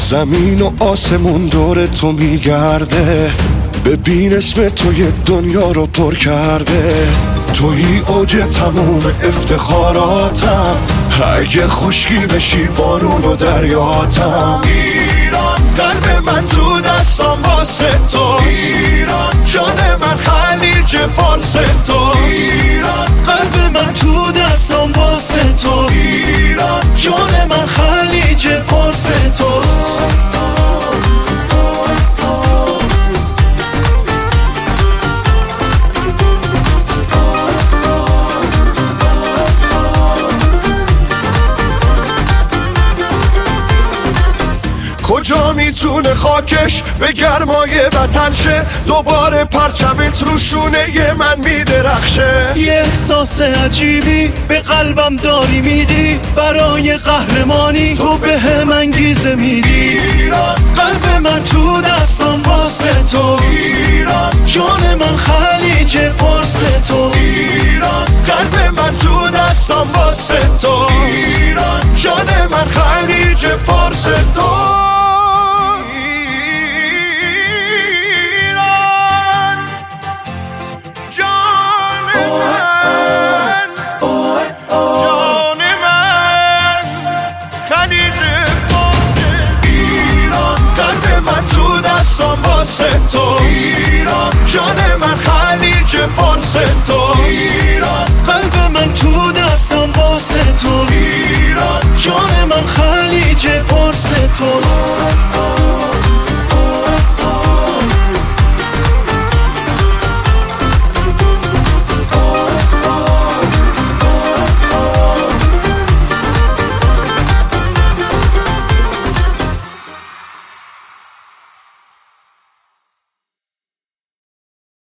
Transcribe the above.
زمین و آسمون دور تو میگرده، ببین اسم تو یه دنیا رو پر کرده. توی اوج تموم افتخاراتم، اگه خشکی بشی بارون و دریاتم. ایران قلب من تو دستم واسه توست، ایران جان من خلیج فارس توست. ایران قلب من تو دستم واسه توست، ایران جان من خلیج فارس توست. کجا میتونه خاکش به گرمای وطن شه، دوباره پرچمت رو شونه من میدرخشه. یه احساس عجیبی به قلبم داری میدی، برای قهرمانی تو به هم انگیزه میدی. ایران قلب من تو دستم واسه تو، ایران جان من خلیج فارس تو. ایران قلب من تو دستم واسه تو، ایران جان من خلیج فارس تو. واسه تو، ایران جان من خلیج فارس تو.